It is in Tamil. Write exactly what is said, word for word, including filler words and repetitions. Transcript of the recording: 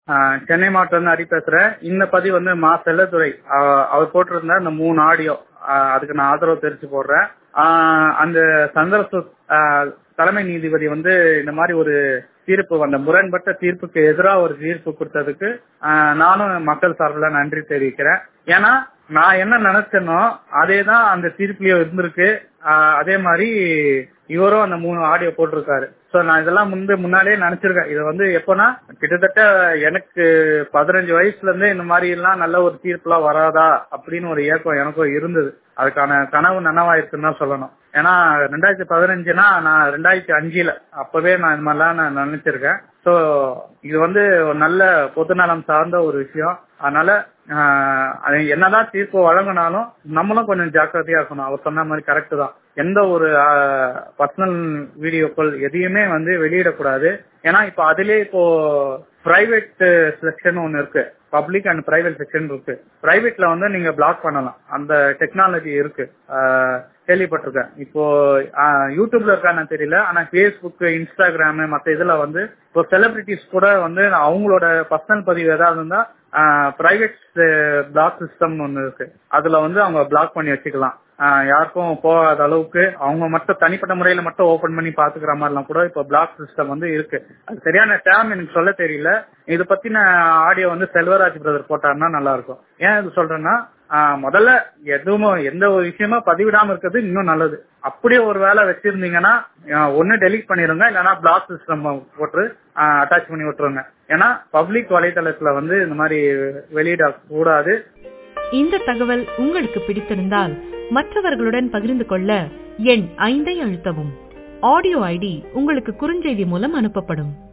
ஆஹ் சென்னை மாவட்டம் வந்து ஹரி பேசுறேன். இந்த பதிவு வந்து மா செல்லத்துறை ஆஹ் அவர் போட்டிருந்த இந்த மூணு ஆடியோ அதுக்கு நான் ஆதரவு தெரிவிச்சு போடுறேன். ஆஹ் அந்த சந்திரசூட் தலைமை நீதிபதி வந்து இந்த மாதிரி ஒரு தீர்ப்பு வந்த முரண்பட்ட தீர்ப்புக்கு எதிராக ஒரு தீர்ப்பு கொடுத்ததுக்கு நானும் மக்கள் சார்பில் நன்றி தெரிவிக்கிறேன். ஏன்னா நான் என்ன நினைச்சேனோ அதேதான் அந்த தீர்ப்புலயும் இருந்திருக்கு. அதே மாதிரி இவரும் அந்த மூணு ஆடியோ போட்டிருக்காரு. சோ நான் இதெல்லாம் முன்பு முன்னாலே நினைச்சிருக்கேன். இது வந்து எப்பனா கிட்டத்தட்ட எனக்கு பதினஞ்சு வயசுல இருந்தே இந்த மாதிரி எல்லாம் நல்ல ஒரு தீர்ப்பு எல்லாம் வராதா அப்படின்னு ஒரு ஏக்கம் எனக்கும் இருந்தது. அதுக்கான கனவு நனவாயிருக்குன்னு தான் சொல்லணும். ஏன்னா ரெண்டாயிரத்தி பதினஞ்சுனா நான் ரெண்டாயிரத்தி அஞ்சுல அப்பவே நான் இந்த மாதிரிலாம் நான் நினைச்சிருக்கேன். சோ இது வந்து ஒரு நல்ல பொதுநலம் சார்ந்த ஒரு விஷயம். அதனால என்னதான் தீர்ப்பு வழங்கினாலும் நம்மளும் கொஞ்சம் ஜாக்கிரதையா இருக்கணும். அவர் சொன்ன மாதிரி கரெக்ட் தான். எந்த ஒரு பர்சனல் வீடியோக்கள் எதையுமே வந்து வெளியிடக்கூடாது. ஏன்னா இப்ப அதுலயே இப்போ பிரைவேட் செக்ஷன் ஒன்னு இருக்கு, பப்ளிக் அண்ட் பிரைவேட் செக்ஷன் இருக்கு. பிரைவேட்ல வந்து நீங்க பிளாக் பண்ணலாம், அந்த டெக்னாலஜி இருக்கு, கேள்விப்பட்டிருக்கேன். இப்போ யூடியூப்ல இருக்கான்னு தெரியல, ஆனா பேஸ்புக், இன்ஸ்டாகிராம் மத்த இதுல வந்து இப்போ செலிபிரிட்டிஸ் கூட வந்து அவங்களோட பர்சனல் பதிவு ஏதாவது இருந்தா பிரைவேட் பிளாக் சிஸ்டம் ஒன்னு இருக்கு, அதுல வந்து அவங்க பிளாக் பண்ணி வச்சுக்கலாம். யாருக்கும் போகாத அளவுக்கு அவங்க மட்டும் தனிப்பட்ட முறையில மட்டும் ஓபன் பண்ணி பாத்துக்கிற மாதிரிலாம் கூட இப்ப பிளாக் சிஸ்டம் வந்து இருக்கு. அது சரியான டேம் எனக்கு சொல்ல தெரியல. இத பத்தின ஆடியோ வந்து செல்வராஜ் பிரதர் போட்டாருன்னா நல்லா இருக்கும். ஏன் இது சொல்றேன்னா முதல்ல எதுவும் எந்த ஒரு விஷயமா பதிவிடாம இருக்கிறது இன்னும் நல்லது. அப்படியே ஒரு வேலை வச்சிருந்தீங்கன்னா ஒன்னு டெலீட் பண்ணிருங்க, இல்லைன்னா பிளாக் சிஸ்டம் போட்டு அட்டாச் பண்ணி விட்டுருங்க. ஏன்னா பப்ளிக் வலைதளத்துல வந்து இந்த மாதிரி வெளியிட கூடாது. இந்த தகவல் உங்களுக்கு பிடித்திருந்தால் மற்றவர்களுடன் பகிர்ந்து கொள்ள எண் ஐந்தை அழுத்தவும். ஆடியோ ஐடி உங்களுக்கு குறுஞ்செய்தி மூலம் அனுப்பப்படும்.